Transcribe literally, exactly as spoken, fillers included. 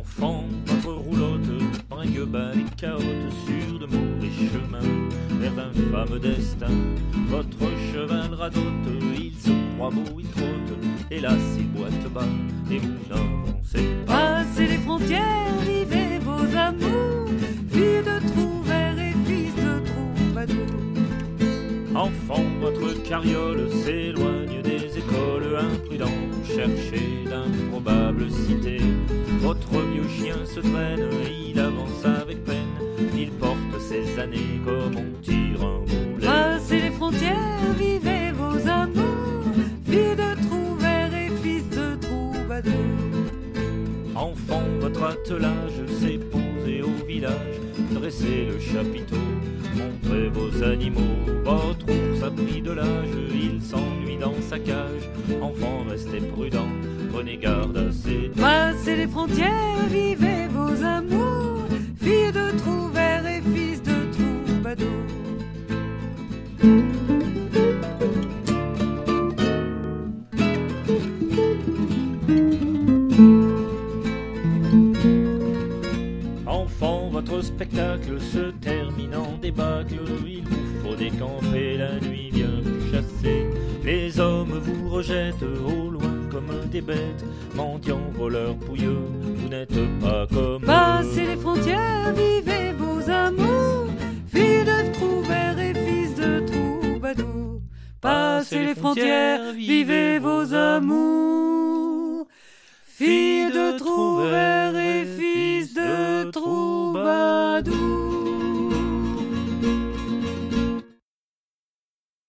Enfant, votre roulotte brinque bas les cahottes sur de mauvais chemins vers d'infâmes destins. Votre cheval radote, il se croit beau, il trotte, hélas il boite bas et vous n'avancez pas. Passez les frontières, vivez vos amours, fille de trouvère et fils de troubadour. Enfant, votre carriole s'éloigne des écoles, imprudent, vous cherchez d'improbables cités. Votre vieux chien se traîne, il avance avec peine, il porte ses années comme on tire un boulet. Passez les frontières, vivez vos amours, fille de trouvère et fils de troubadour. Enfant, votre attelage s'est posé au village, dressez le chapiteau, montrez vos animaux. Votre ours a pris de l'âge, il s'ennuie dans sa cage. Enfant, restez prudent, prenez garde à ses dents. Passez les frontières, vivez vos amours, fille de trouvère et fils de troubadour. Enfant, votre spectacle se termine en débâcle, il vous faut décamper, la nuit vient vous chasser. Les hommes vous rejettent au loin comme des bêtes, mendiants, voleurs, pouilleux, vous n'êtes pas comme eux. Passez les frontières, vivez vos amours, fille de trouvère et fils de troubadour. Passez les frontières, vivez vos amours, fille de trouvère